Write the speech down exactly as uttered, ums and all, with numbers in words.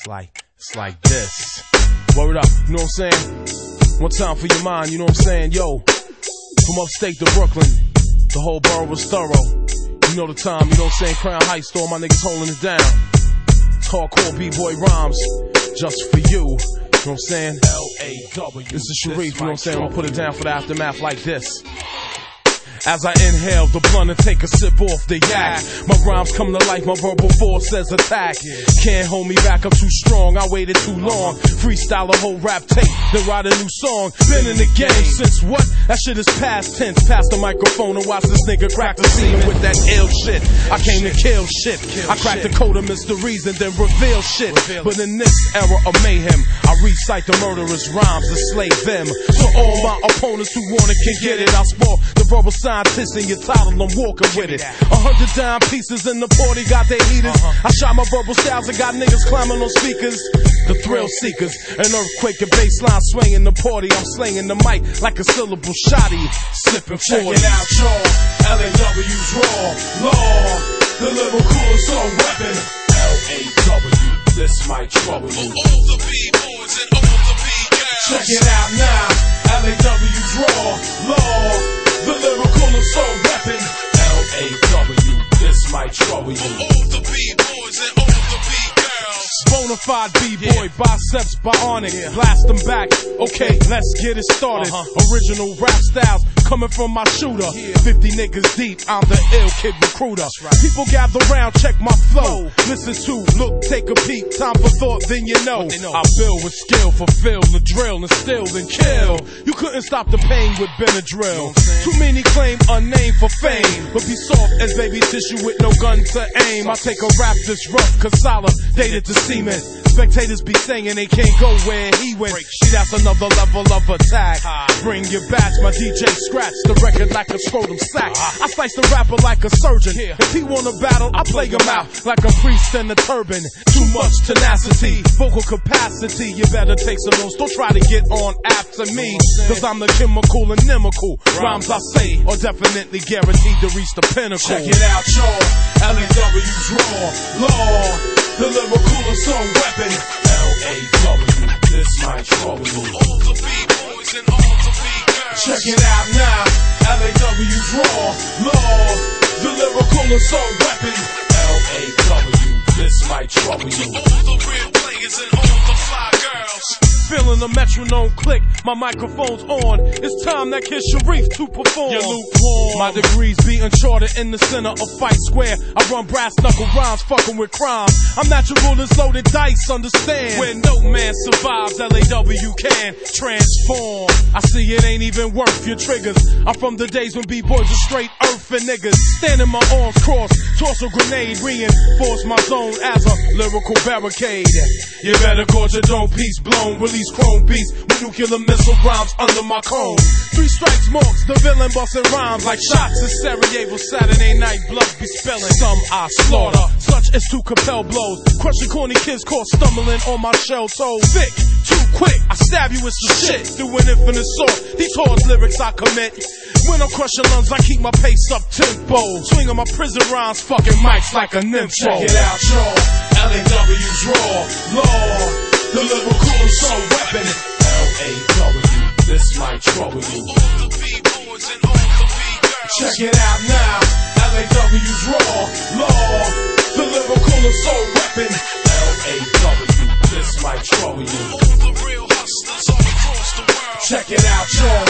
It's like, it's like this. Word up, you know what I'm saying? One time for your mind, you know what I'm saying? Yo, from upstate to Brooklyn, the whole borough was thorough. You know the time, you know what I'm saying? Crown Heights, all my niggas holding it down. It's hardcore B-boy rhymes, just for you. You know what I'm saying? L A W. This is Sharif, you know what I'm saying? I'm gonna put it down for the aftermath like this. As I inhale the blunt and take a sip off the yak, my rhymes come to life, my verbal force says attack. Can't hold me back, I'm too strong, I waited too long. Freestyle a whole rap tape, then write a new song. Been in the game since what? That shit is past tense. Pass the microphone and watch this nigga crack the scene with that ill shit. I came to kill shit. I cracked the code of mysteries and then reveal shit. But in this era of mayhem, I recite the murderous rhymes and slay them. So all my opponents who want it can get it. I sport the verbal scientist in your title, I'm walking with it. A hundred dime pieces in the party got their heaters. I shot my verbal styles and got niggas climbing on speakers. The thrill seekers, an earthquake and baseline swinging the party. I'm slinging the mic like a syllable shotty, sipping forty. Check it out, y'all. L A W's raw law, the lyrical assault weapon. L A W, this might trouble you. For all the B-boys and all the B-girls. Check it out now. L A W's raw law, the lyrical assault weapon. L A W, this might trouble you. For all the B-boys and all the B-girls. Bonafide B-boy, yeah. Biceps bionic, yeah. Blast them back. Okay, let's get it started. Uh-huh. Original rap styles coming from my shooter. Yeah. Fifty niggas deep, I'm the ill kid recruiter. Right. People gather round, check my flow. Listen to, look, take a peek. Time for thought, then you know. know. I build with skill, fulfill the drill, instill and kill. You couldn't stop the pain with Benadryl. You know Too many claim a name for fame, but be soft as baby tissue with no gun to aim. I take a rap this rough, consolidated to semen. Spectators be saying they can't go where he went. See, that's another level of attack. Bring your batch, my D J scratch the record like a scrotum sack. I slice the rapper like a surgeon. If he wanna battle, I play him out like a priest in a turban. Too much tenacity, vocal capacity. You better take some notes. Don't try to get on after me, cause I'm the chemical and inimical. Rhymes I say are definitely guaranteed to reach the pinnacle. Check it out, y'all. L A W's raw law, the lyrical assault weapon. L A W, this might trouble you. For all the B-boys and all the B-girls. Check it out now. L A W's raw law, the lyrical assault weapon. L A W, this might trouble you. For all the real players and all the fly girls. Feeling the metronome click, my microphone's on. It's time that Kid Sharif to perform. You're lukewarm. My degrees be uncharted in the center of Fight Square. I run brass knuckle rhymes, fucking with crime. I'm natural as loaded dice, understand? Where no man survives, L A W can transform. I see it ain't even worth your triggers. I'm from the days when B-boys are straight earth and niggas. Standing my arms crossed, toss a grenade, reinforce my zone as a lyrical barricade. You better guard your dome, piece blown, release chrome beats with nuclear missile rhymes under my cone. Three strikes marks the villain busting rhymes like shots in Sarajevo. Saturday night blood be spilling. Some I slaughter, such as to compel blows. Crushing corny kids caught stumbling on my shell toes. Thick, too quick, I stab you with some shit. Through an infinite sword, these hard lyrics I commit. When I'm crushing lungs, I keep my pace up tempo. Swinging my prison rhymes, fucking mics like a nympho. Check it out, y'all. L A W's raw law, the lyrical assault weapon. L A W, this might trouble you. For all the B-boys and all the B-girls. Check it out now. L A W's raw law, the lyrical assault weapon. L A W, this might trouble you. For all the real hustlers all across the world. Check it out, y'all.